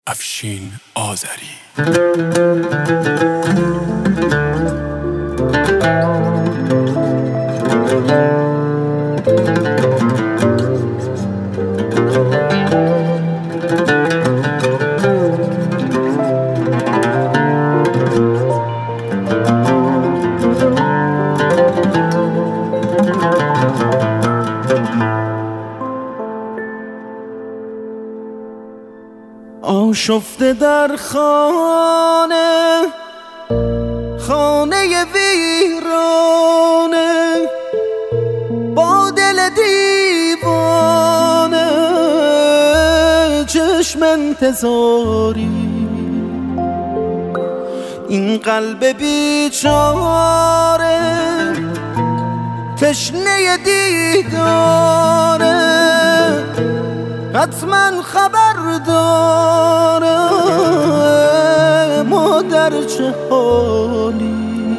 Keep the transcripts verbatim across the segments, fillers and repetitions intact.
افشین آذری. آشفته در خانه، خانه ویرانه، با دل دیوانه، چشم انتظاری. این قلب بیچاره تشنه دیداره، حتما خبر داره ما در چه حالی.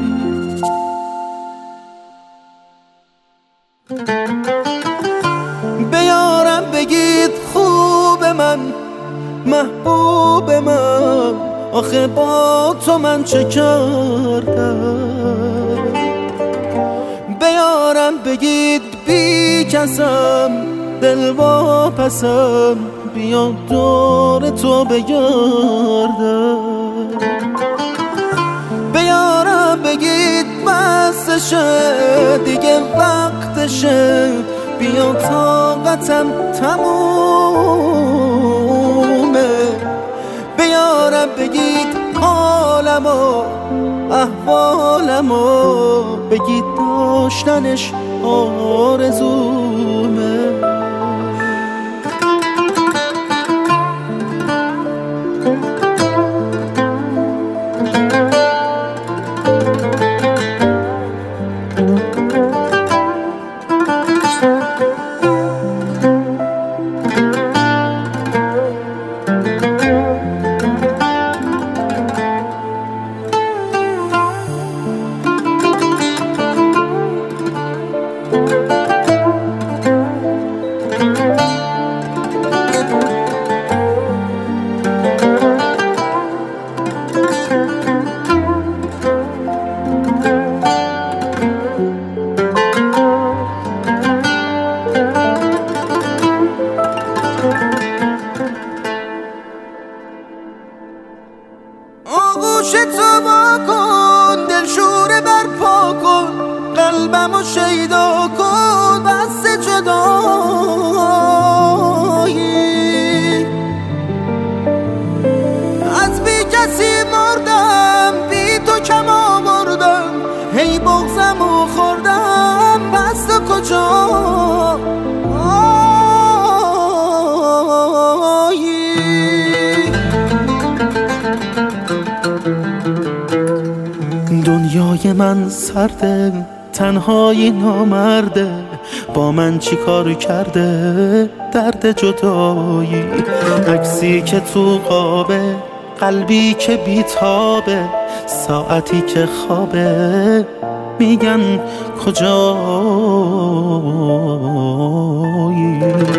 بیارم بگید خوب من، محبوب من، آخه با تو من چه کردم. بیارم بگید بی کسم، دل واپسم، بیا دور تو بگردم. بیارم بگید بسشه، دیگه وقتشه، بیا طاقتم تمومه. بیارم بگید حالمو، احوالمو، بگید داشتنش آرزومه. آغوش تو با کن، دل شوره برپا کن، قلبمو شیدا کن، بس جدایی. از بی کسی مردم، بی تو کم آوردم، هی بغضمو خوردم، بس تو کجا دنیای من سرده، تنهایی نامرده، با من چی کار کرده درد جدایی. عکسی که تو قابه، قلبی که بیتابه، ساعتی که خوابه، میگن کجایی.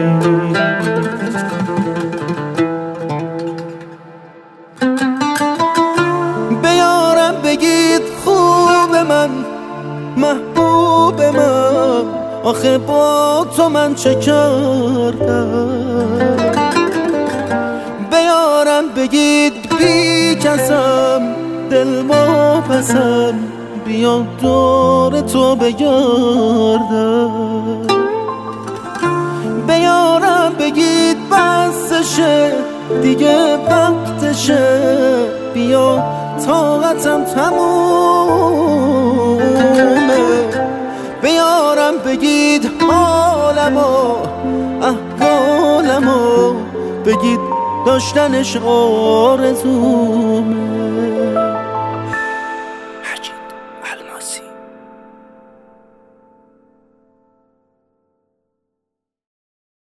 بیارم بگید خوب من، محبوب من، آخه با تو من چه کردم. بیارم بگید بی کسم، دل واپسم، بیا دور تو بگردم. بیارم بگید بسشه، دیگه وقتشه، بیا طاقتم تمومه. بیارم بگید حالمو، احوالمو، بگید داشتنش آرزومه.